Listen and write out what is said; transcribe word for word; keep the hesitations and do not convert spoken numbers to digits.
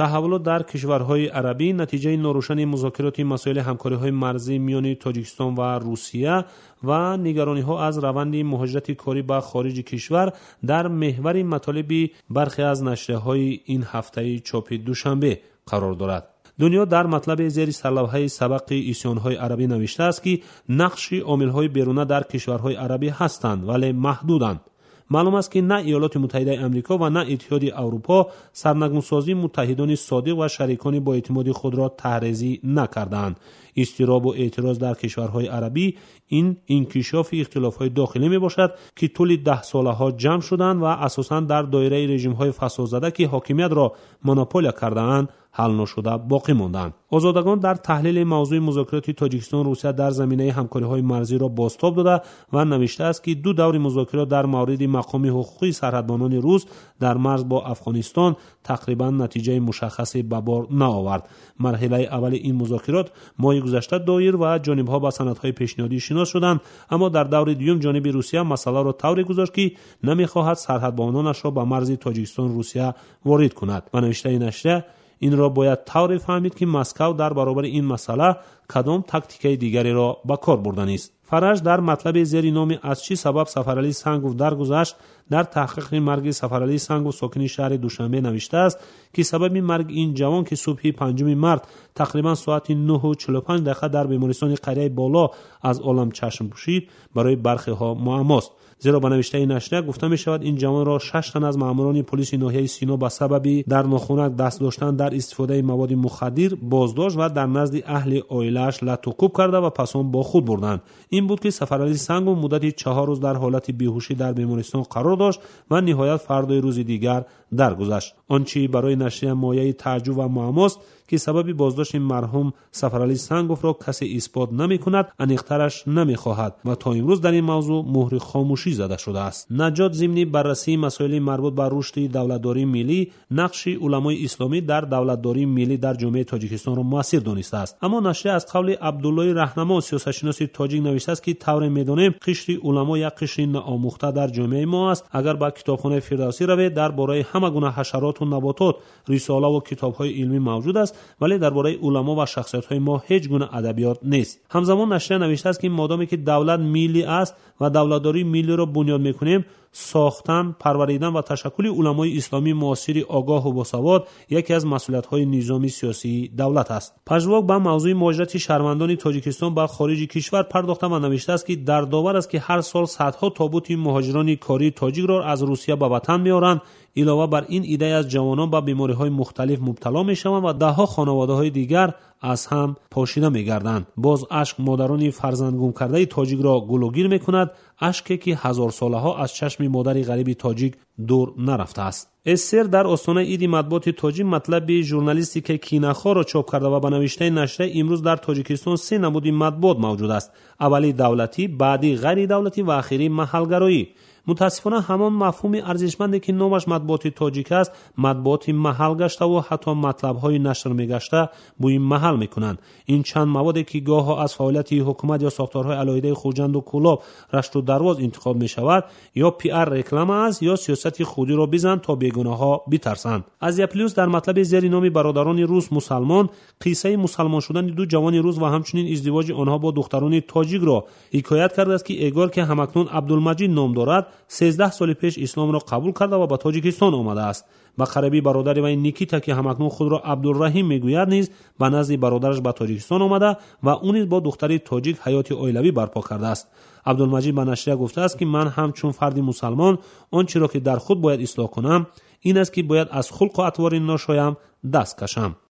تحولات در کشورهای عربی نتیجه ناروشن مذاکرات مسائل همکاری‌های مرزی میان تاجیکستان و روسیه و نگرانی‌ها از روند مهاجرت کاری به خارج کشور در محور مطالب برخی از نشریه‌های این هفته چاپ دوشنبه قرار دارد. دنیا در مطلب زیر سرلوحه سبق اسیان‌های عربی نوشته است که نقش عامل‌های بیرونه در کشورهای عربی هستند ولی محدودند. معلوم است که نه ایالات متحده آمریکا و نه اتحاد اروپا سرنگونسازی متحدان صادق و شریکان با اعتماد خود را تحریزی نکردند. اضطراب و اعتراض در کشورهای عربی این انکشاف اختلاف‌های داخلی میباشد که طول ده ساله ها جمع شدند و اساساً در دایره رژیم‌های فسادزده که حاکمیت را مونوپول کرده‌اند حل نشده باقی ماندند. آزادگان در تحلیل موضوع مذاکرات تاجیکستان روسیه در زمینه همکاری‌های مرزی را بازتاب داده و نوشته است که دو دور مذاکرات در مورد مقام حقوقی سرحدبانان روس در مرز با افغانستان تقریبا نتیجه مشخصی به بار نآورد. مرحله اول این مذاکرات ماه گذشته دایر و جانب‌ها با سندهای پیشنهادی شناس شدند، اما در دور دوم جانب روسیه مسئله را طوری گذاشت که نمی‌خواهد سرحدبانانش را به مرز تاجیکستان روسیه وارد کند. و نوشته نشریه این را باید طوری فهمید که مسکو در برابر این مسئله کدام تاکتیک دیگری را به کار برده است. فرج در مطلب زیر نام از چه سبب سفرعلی سنگوف درگذشت در تحقیق مرگ سفرعلی سنگوف ساکن شهر دوشنبه نوشته است که سبب مرگ این جوان که صبح پنجم مارس تقریبا ساعت نه و چهل و پنج دقیقه در بیمارستان قریه بالا از عالم چشم پوشید برای برخی ها معماست. زیرا به نوشته نشریه گفته می شود این جوان را شش تن از ماموران پلیس ناحیه سینا به سبب در ناخونک دست داشتن در استفاده مواد مخدر بازداشت و در نزد اهل عائله‌اش لطوکوب کرده و پس آن با خود بردند. این بود که سفرعلی سنگوف مدت چهار روز در حالت بیهوشی در بیمارستان قرار داشت و نهایت فردای روز دیگر درگذشت. آنچه برای نشریه مایه تعجب و معماست که سبب بازداشت مرحوم سفرعلی سنگوف را کسی اثبات نمی کند، انیخترش نمی خواهد و تا امروز در این موضوع مهر خاموشی زده شده است. نجات ضمن بررسی مسائل مربوط به رشد دولتداری ملی نقش علمای اسلامی در دولتداری ملی در جامعه تاجیکستان را مؤثر دانسته است. اما نشریه از قول عبدالله رهنما سیاستشناس تاجیک نوشته است که طور میدانیم قشر علما یک قشر ناآموخته در جامعه ما است. اگر با کتابخانه فردوسی روید درباره همه گونه حشرات و نباتات رساله و کتاب‌های علمی موجود است، ولی درباره علما و شخصیت‌های ما هیچ گونه ادبیات نیست. همزمان نشریه نوشته است که مادامی که دولت ملی است و دولتداری ملی را بنیاد می‌کنیم، ساختن، پروریدن و تشکل علمای اسلامی معاصر آگاه و باسواد یکی از مسئولیت‌های نظام سیاسی دولت است. پژواک به موضوع مهاجرت شهروندان تاجیکستان به خارج کشور پرداخته و نوشته است که در داور است که هر سال صدها تابوت مهاجران کاری تاجیک را از روسیه به وطن می‌آورند. علاوه بر این ایده از جوانان به بیماری‌های مختلف مبتلا می‌شوند و ده‌ها خانواده‌های دیگر از هم پاشیده می‌گردند. باز اشک مادران فرزند گم کرده تاجیک را گلوگیر می‌کند، اشکی که هزار ساله‌ها از چشم مادر غریب تاجیک دور نرفته است. اسر در آستانه عید مطبوعات تاجیک مطلب ژورنالیستی که کینه‌خوار را چاپ کرده و به نوشته نشریه امروز در تاجیکستان سه نمود مطبوعات موجود است: اولی دولتی، بعدی غیر دولتی و آخری محلگرایی. متاسفانه همان مفهوم ارزشمندی که نامش مطبوعات تاجیک است مطبوعات محل گشته و حتی مطلب‌های نشر می‌گشته بوی محل می‌کنند. این چند موادی که گاه از فعالیت حکومت یا ساختارهای علیحده خوجند و کلاب رشت و درواز انتخاب می‌شود یا پی آر رکلام است یا سیاست خودی را بزن تا بیگناه‌ها بترسند. از یپلیوس در مطلب زیر نام برادران روس مسلمان قصه مسلمان شدن دو جوان روس و همچنین ازدواج آنها با دختران تاجیک را حکایت کرده است که ایگار که همکنون عبدالمجید نام دارد سیزده سال پیش اسلام را قبول کرده و به تاجیکستان آمده است. با قربی برادر وی نیکیتا که همکنون خود را عبدالرحیم میگوید نیز به نزد برادرش به تاجیکستان آمده و او نیز با دختری تاجیک حیات عائلوی برپا کرده است. عبدالمجید به نشریه گفته است که من هم چون فردی مسلمان آنچه را که در خود باید اصلاح کنم این است که باید از خلق و اطوار ناشایم دست کشم.